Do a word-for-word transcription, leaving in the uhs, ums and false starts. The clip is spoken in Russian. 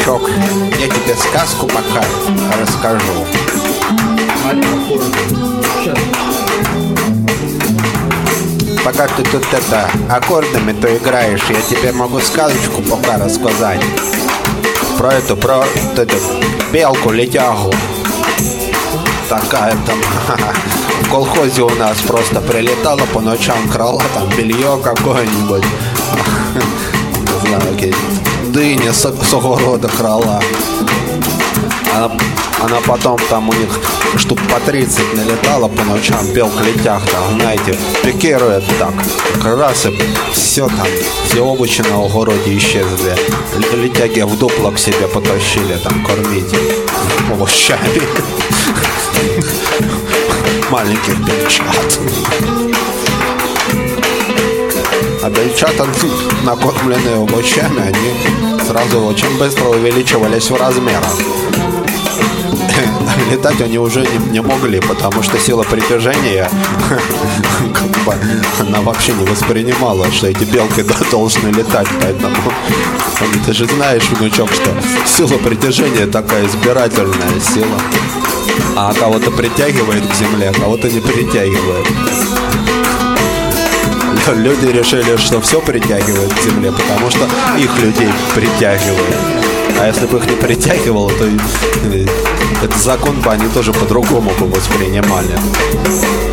внучок, я тебе сказку пока расскажу. Пока ты тут это аккордами-то играешь, я тебе могу сказочку пока рассказать. Про эту, про вот эту белку-летягу. Такая там в колхозе у нас просто прилетала по ночам, крала там белье какое-нибудь. Не знаю, какие дыни с, с огорода крала. Она, она потом там у них штук по тридцать налетала по ночам, белка-летяг там, знаете, пикирует так. Как раз и все там, все овощи на огороде исчезли. Летяги в дупло к себе потащили там кормить овощами. Маленьких бельчат. А бельчата, накормленные овощами, они сразу очень быстро увеличивались в размерах. Летать они уже не, не могли, потому что сила притяжения как бы, она вообще не воспринимала, что эти белки должны летать. Поэтому ты же знаешь, внучок, что сила притяжения такая избирательная сила. А кого-то притягивает к земле, а кого-то не притягивает. Люди решили, что все притягивает к земле, потому что их людей притягивает. А если бы их не притягивало, то этот закон бы они тоже по-другому бы воспринимали.